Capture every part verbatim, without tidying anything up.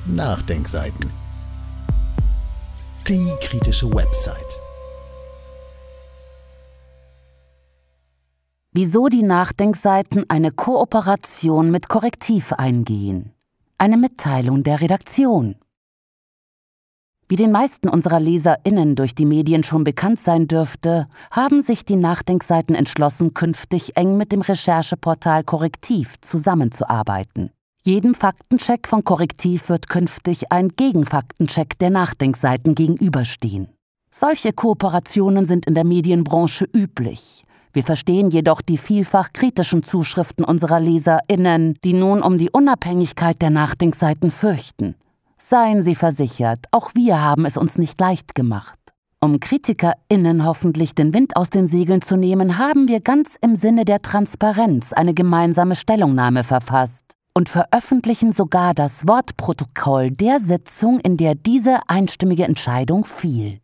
Nachdenkseiten. Die kritische Website. Wieso die Nachdenkseiten eine Kooperation mit Correctiv eingehen. Eine Mitteilung der Redaktion. Wie den meisten unserer LeserInnen durch die Medien schon bekannt sein dürfte, haben sich die Nachdenkseiten entschlossen, künftig eng mit dem Rechercheportal Correctiv zusammenzuarbeiten. Jedem Faktencheck von Correctiv wird künftig ein Gegenfaktencheck der Nachdenkseiten gegenüberstehen. Solche Kooperationen sind in der Medienbranche üblich. Wir verstehen jedoch die vielfach kritischen Zuschriften unserer LeserInnen, die nun um die Unabhängigkeit der Nachdenkseiten fürchten. Seien Sie versichert, auch wir haben es uns nicht leicht gemacht. Um KritikerInnen hoffentlich den Wind aus den Segeln zu nehmen, haben wir ganz im Sinne der Transparenz eine gemeinsame Stellungnahme verfasst und veröffentlichen sogar das Wortprotokoll der Sitzung, in der diese einstimmige Entscheidung fiel.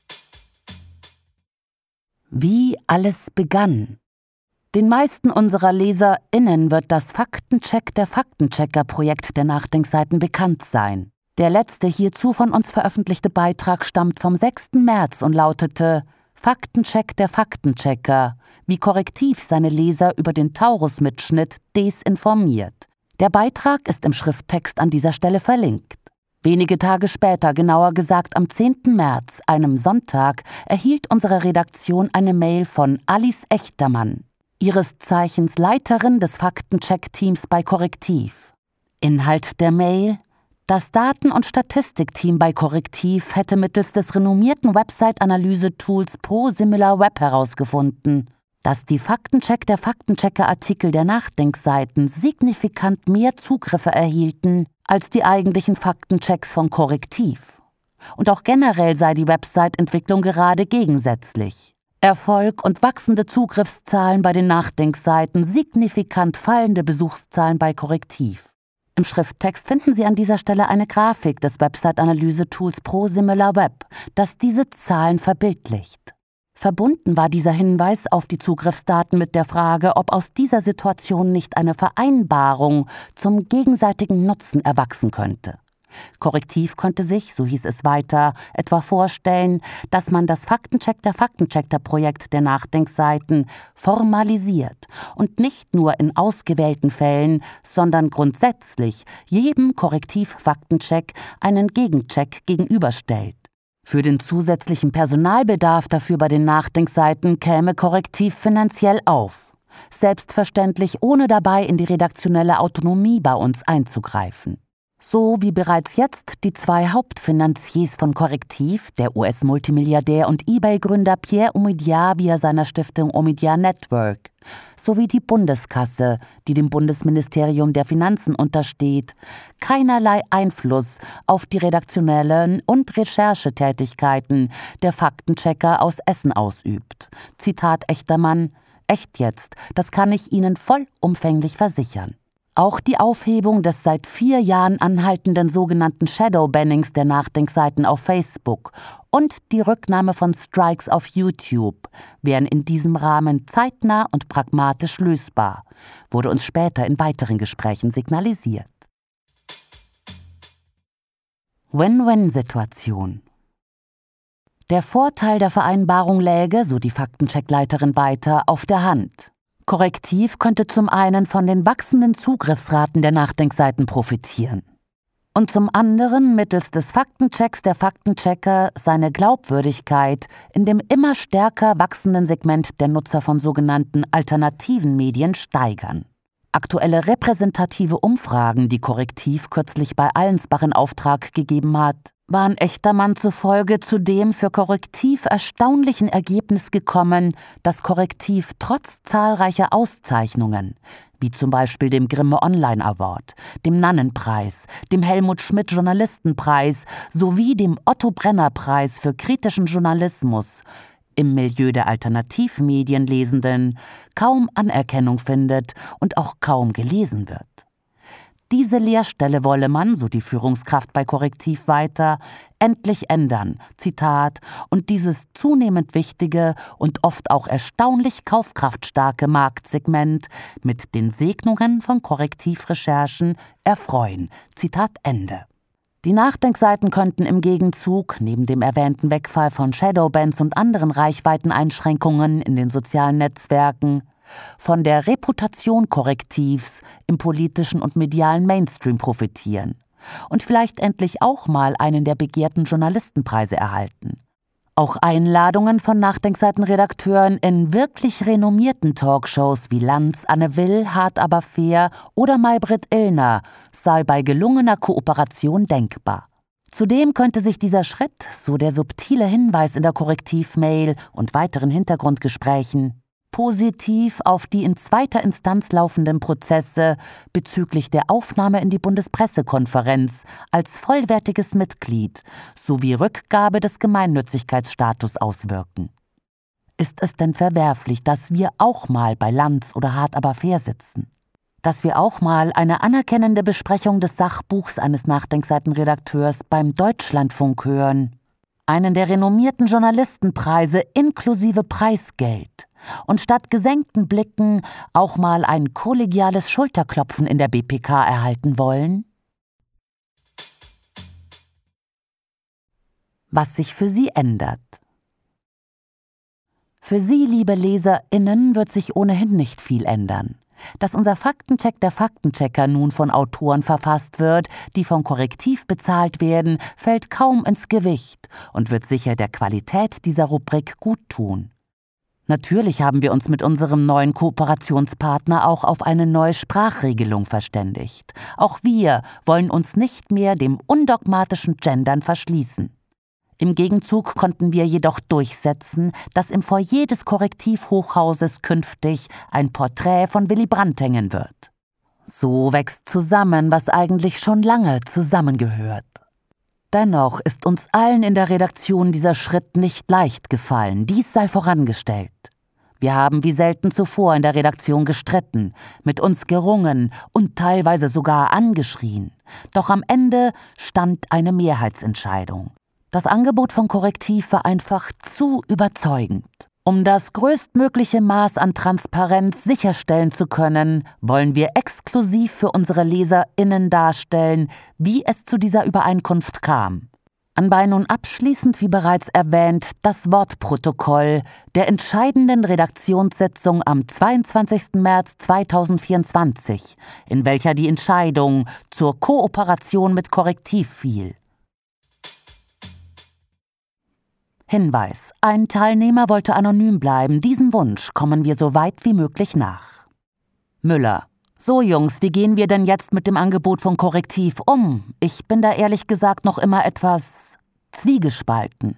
Wie alles begann. Den meisten unserer LeserInnen wird das Faktencheck der Faktenchecker-Projekt der Nachdenkseiten bekannt sein. Der letzte hierzu von uns veröffentlichte Beitrag stammt vom sechsten März und lautete Faktencheck der Faktenchecker, wie Correctiv seine Leser über den Taurus-Mitschnitt desinformiert. Der Beitrag ist im Schrifttext an dieser Stelle verlinkt. Wenige Tage später, genauer gesagt am zehnten März, einem Sonntag, erhielt unsere Redaktion eine Mail von Alice Echtermann, ihres Zeichens Leiterin des Faktencheck-Teams bei Correctiv. Inhalt der Mail: Das Daten- und Statistikteam bei Correctiv hätte mittels des renommierten Website-Analyse-Tools ProSimilarWeb herausgefunden, dass die Faktencheck der Faktenchecker-Artikel der Nachdenkseiten signifikant mehr Zugriffe erhielten als die eigentlichen Faktenchecks von Correctiv. Und auch generell sei die Website-Entwicklung gerade gegensätzlich. Erfolg und wachsende Zugriffszahlen bei den Nachdenkseiten, signifikant fallende Besuchszahlen bei Correctiv. Im Schrifttext finden Sie an dieser Stelle eine Grafik des Website-Analyse-Tools ProSimilarWeb, das diese Zahlen verbildlicht. Verbunden war dieser Hinweis auf die Zugriffsdaten mit der Frage, ob aus dieser Situation nicht eine Vereinbarung zum gegenseitigen Nutzen erwachsen könnte. Correctiv konnte sich, so hieß es weiter, etwa vorstellen, dass man das Faktencheck der Faktenchecker-Projekt der Nachdenkseiten formalisiert und nicht nur in ausgewählten Fällen, sondern grundsätzlich jedem Correctiv-Faktencheck einen Gegencheck gegenüberstellt. Für den zusätzlichen Personalbedarf dafür bei den Nachdenkseiten käme Correctiv finanziell auf. Selbstverständlich ohne dabei in die redaktionelle Autonomie bei uns einzugreifen. So wie bereits jetzt die zwei Hauptfinanziers von Correctiv, der U S-Multimilliardär und eBay-Gründer Pierre Omidyar via seiner Stiftung Omidyar Network, sowie die Bundeskasse, die dem Bundesministerium der Finanzen untersteht, keinerlei Einfluss auf die redaktionellen und Recherchetätigkeiten der Faktenchecker aus Essen ausübt. Zitat Echtermann: Echt jetzt, das kann ich Ihnen vollumfänglich versichern. Auch die Aufhebung des seit vier Jahren anhaltenden sogenannten Shadowbannings der Nachdenkseiten auf Facebook und die Rücknahme von Strikes auf YouTube wären in diesem Rahmen zeitnah und pragmatisch lösbar, wurde uns später in weiteren Gesprächen signalisiert. Win-Win-Situation. Der Vorteil der Vereinbarung läge, so die Faktencheckleiterin weiter, auf der Hand. Correctiv könnte zum einen von den wachsenden Zugriffsraten der Nachdenkseiten profitieren und zum anderen mittels des Faktenchecks der Faktenchecker seine Glaubwürdigkeit in dem immer stärker wachsenden Segment der Nutzer von sogenannten alternativen Medien steigern. Aktuelle repräsentative Umfragen, die Correctiv kürzlich bei Allensbach in Auftrag gegeben hat, waren Echtermann zufolge zu dem für Correctiv erstaunlichen Ergebnis gekommen, dass Correctiv trotz zahlreicher Auszeichnungen, wie zum Beispiel dem Grimme Online Award, dem Nannenpreis, dem Helmut Schmidt Journalistenpreis sowie dem Otto Brenner Preis für kritischen Journalismus, im Milieu der Alternativmedienlesenden kaum Anerkennung findet und auch kaum gelesen wird. Diese Leerstelle wolle man, so die Führungskraft bei Correctiv weiter, endlich ändern, Zitat, und dieses zunehmend wichtige und oft auch erstaunlich kaufkraftstarke Marktsegment mit den Segnungen von Correctiv-Recherchen erfreuen, Zitat Ende. Die Nachdenkseiten könnten im Gegenzug, neben dem erwähnten Wegfall von Shadowbans und anderen Reichweiteneinschränkungen in den sozialen Netzwerken, von der Reputation Korrektivs im politischen und medialen Mainstream profitieren und vielleicht endlich auch mal einen der begehrten Journalistenpreise erhalten. Auch Einladungen von Nachdenkseitenredakteuren in wirklich renommierten Talkshows wie Lanz, Anne Will, Hart aber fair oder Maybrit Illner sei bei gelungener Kooperation denkbar. Zudem könnte sich dieser Schritt, so der subtile Hinweis in der Korrektiv-Mail und weiteren Hintergrundgesprächen, positiv auf die in zweiter Instanz laufenden Prozesse bezüglich der Aufnahme in die Bundespressekonferenz als vollwertiges Mitglied sowie Rückgabe des Gemeinnützigkeitsstatus auswirken. Ist es denn verwerflich, dass wir auch mal bei Lanz oder Hart aber fair sitzen? Dass wir auch mal eine anerkennende Besprechung des Sachbuchs eines Nachdenkseitenredakteurs beim Deutschlandfunk hören? Einen der renommierten Journalistenpreise inklusive Preisgeld und statt gesenkten Blicken auch mal ein kollegiales Schulterklopfen in der B P K erhalten wollen? Was sich für Sie ändert. Für Sie, liebe LeserInnen, wird sich ohnehin nicht viel ändern. Dass unser Faktencheck der Faktenchecker nun von Autoren verfasst wird, die vom Korrektiv bezahlt werden, fällt kaum ins Gewicht und wird sicher der Qualität dieser Rubrik gut tun. Natürlich haben wir uns mit unserem neuen Kooperationspartner auch auf eine neue Sprachregelung verständigt. Auch wir wollen uns nicht mehr dem undogmatischen Gendern verschließen. Im Gegenzug konnten wir jedoch durchsetzen, dass im Foyer des Korrektiv-Hochhauses künftig ein Porträt von Willy Brandt hängen wird. So wächst zusammen, was eigentlich schon lange zusammengehört. Dennoch ist uns allen in der Redaktion dieser Schritt nicht leicht gefallen, dies sei vorangestellt. Wir haben wie selten zuvor in der Redaktion gestritten, mit uns gerungen und teilweise sogar angeschrien. Doch am Ende stand eine Mehrheitsentscheidung. Das Angebot von Korrektiv war einfach zu überzeugend. Um das größtmögliche Maß an Transparenz sicherstellen zu können, wollen wir exklusiv für unsere LeserInnen darstellen, wie es zu dieser Übereinkunft kam. Anbei nun abschließend, wie bereits erwähnt, das Wortprotokoll der entscheidenden Redaktionssitzung am zweiundzwanzigsten März zweitausendvierundzwanzig, in welcher die Entscheidung zur Kooperation mit Korrektiv fiel. Hinweis: Ein Teilnehmer wollte anonym bleiben. Diesem Wunsch kommen wir so weit wie möglich nach. Müller: So Jungs, wie gehen wir denn jetzt mit dem Angebot von Korrektiv um? Ich bin da ehrlich gesagt noch immer etwas zwiegespalten.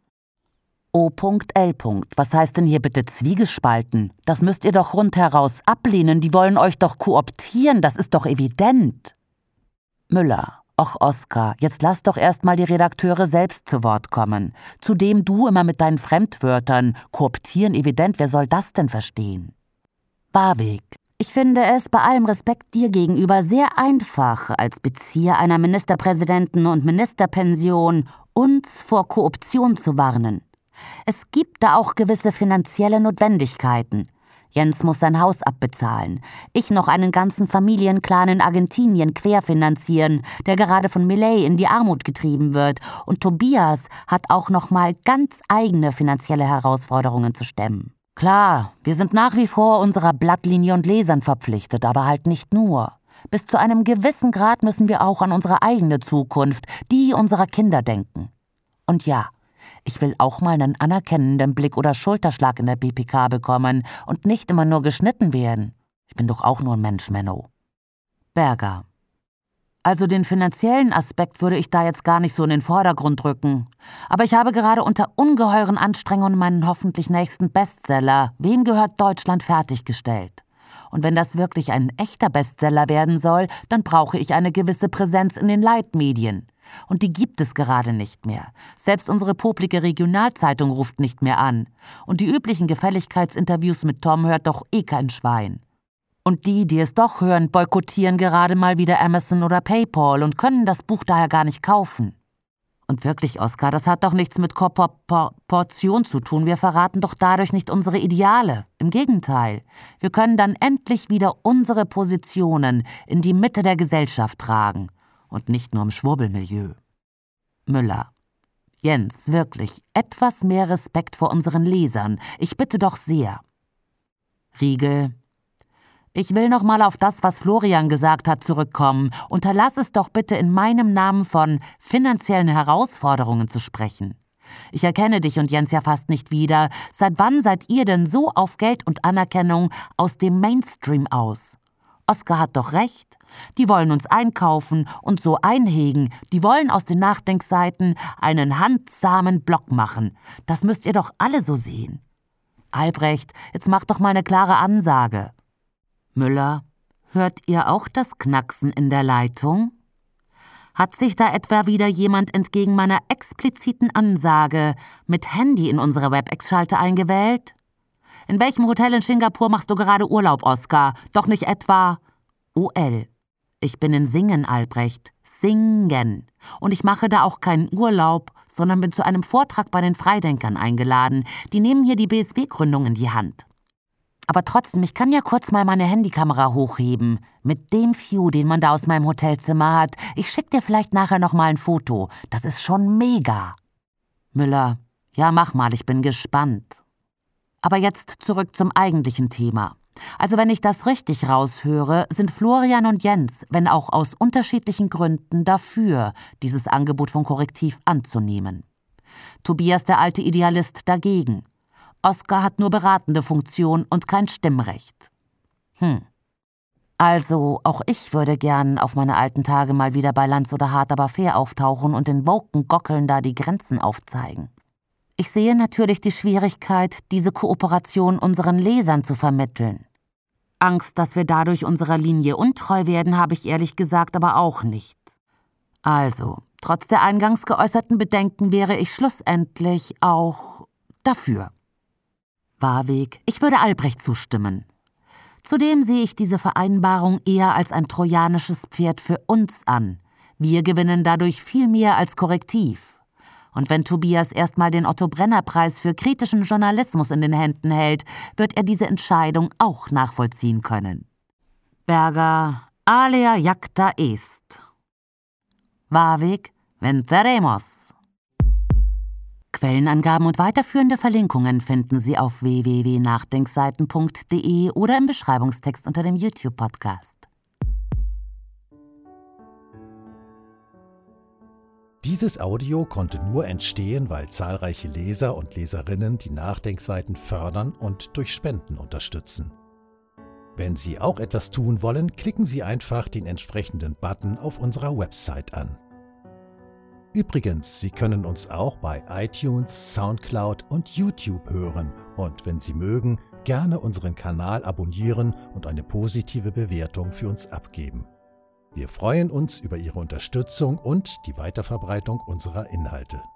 O L Was heißt denn hier bitte zwiegespalten? Das müsst ihr doch rundheraus ablehnen. Die wollen euch doch kooptieren. Das ist doch evident. Müller: Och, Oskar, jetzt lass doch erst mal die Redakteure selbst zu Wort kommen. Zudem du immer mit deinen Fremdwörtern. Kooptieren evident, wer soll das denn verstehen? Barwig: Ich finde es bei allem Respekt dir gegenüber sehr einfach, als Bezieher einer Ministerpräsidenten- und Ministerpension uns vor Kooption zu warnen. Es gibt da auch gewisse finanzielle Notwendigkeiten. Jens muss sein Haus abbezahlen, ich noch einen ganzen Familienclan in Argentinien querfinanzieren, der gerade von Milei in die Armut getrieben wird, und Tobias hat auch noch mal ganz eigene finanzielle Herausforderungen zu stemmen. Klar, wir sind nach wie vor unserer Blattlinie und Lesern verpflichtet, aber halt nicht nur. Bis zu einem gewissen Grad müssen wir auch an unsere eigene Zukunft, die unserer Kinder denken. Und ja, ich will auch mal einen anerkennenden Blick oder Schulterschlag in der B P K bekommen und nicht immer nur geschnitten werden. Ich bin doch auch nur ein Mensch, Menno. Berger: Also den finanziellen Aspekt würde ich da jetzt gar nicht so in den Vordergrund rücken. Aber ich habe gerade unter ungeheuren Anstrengungen meinen hoffentlich nächsten Bestseller Wem gehört Deutschland fertiggestellt. Und wenn das wirklich ein echter Bestseller werden soll, dann brauche ich eine gewisse Präsenz in den Leitmedien. Und die gibt es gerade nicht mehr. Selbst unsere poplige Regionalzeitung ruft nicht mehr an. Und die üblichen Gefälligkeitsinterviews mit Tom hört doch eh kein Schwein. Und die, die es doch hören, boykottieren gerade mal wieder Amazon oder PayPal und können das Buch daher gar nicht kaufen. Und wirklich, Oskar, das hat doch nichts mit Kooperation zu tun. Wir verraten doch dadurch nicht unsere Ideale. Im Gegenteil. Wir können dann endlich wieder unsere Positionen in die Mitte der Gesellschaft tragen. Und nicht nur im Schwurbelmilieu. Müller: Jens, wirklich, etwas mehr Respekt vor unseren Lesern. Ich bitte doch sehr. Riegel: Ich will noch mal auf das, was Florian gesagt hat, zurückkommen. Unterlass es doch bitte, in meinem Namen von finanziellen Herausforderungen zu sprechen. Ich erkenne dich und Jens ja fast nicht wieder. Seit wann seid ihr denn so auf Geld und Anerkennung aus dem Mainstream aus? Oskar hat doch recht. Die wollen uns einkaufen und so einhegen. Die wollen aus den Nachdenkseiten einen handsamen Block machen. Das müsst ihr doch alle so sehen. Albrecht, jetzt mach doch mal eine klare Ansage. Müller: Hört ihr auch das Knacksen in der Leitung? Hat sich da etwa wieder jemand entgegen meiner expliziten Ansage mit Handy in unsere WebEx-Schalte eingewählt? In welchem Hotel in Singapur machst du gerade Urlaub, Oskar? Doch nicht etwa O L. Ich bin in Singen, Albrecht. Singen. Und ich mache da auch keinen Urlaub, sondern bin zu einem Vortrag bei den Freidenkern eingeladen. Die nehmen hier die B S W-Gründung in die Hand. Aber trotzdem, ich kann ja kurz mal meine Handykamera hochheben. Mit dem View, den man da aus meinem Hotelzimmer hat. Ich schick dir vielleicht nachher noch mal ein Foto. Das ist schon mega. Müller: Ja, mach mal, ich bin gespannt. Aber jetzt zurück zum eigentlichen Thema. Also wenn ich das richtig raushöre, sind Florian und Jens, wenn auch aus unterschiedlichen Gründen, dafür, dieses Angebot von Korrektiv anzunehmen. Tobias, der alte Idealist, dagegen. Oskar hat nur beratende Funktion und kein Stimmrecht. Hm. Also, auch ich würde gern auf meine alten Tage mal wieder bei Lanz oder Hart aber fair auftauchen und den woken Gockeln da die Grenzen aufzeigen. Ich sehe natürlich die Schwierigkeit, diese Kooperation unseren Lesern zu vermitteln. Angst, dass wir dadurch unserer Linie untreu werden, habe ich ehrlich gesagt aber auch nicht. Also, trotz der eingangs geäußerten Bedenken wäre ich schlussendlich auch dafür. Warweg: Ich würde Albrecht zustimmen. Zudem sehe ich diese Vereinbarung eher als ein trojanisches Pferd für uns an. Wir gewinnen dadurch viel mehr als Korrektiv. Und wenn Tobias erstmal den Otto-Brenner-Preis für kritischen Journalismus in den Händen hält, wird er diese Entscheidung auch nachvollziehen können. Berger: Alea jacta est. Warweg: Venceremos. Quellenangaben und weiterführende Verlinkungen finden Sie auf w w w punkt nachdenkseiten punkt d e oder im Beschreibungstext unter dem YouTube-Podcast. Dieses Audio konnte nur entstehen, weil zahlreiche Leser und Leserinnen die Nachdenkseiten fördern und durch Spenden unterstützen. Wenn Sie auch etwas tun wollen, klicken Sie einfach den entsprechenden Button auf unserer Website an. Übrigens, Sie können uns auch bei iTunes, Soundcloud und YouTube hören und wenn Sie mögen, gerne unseren Kanal abonnieren und eine positive Bewertung für uns abgeben. Wir freuen uns über Ihre Unterstützung und die Weiterverbreitung unserer Inhalte.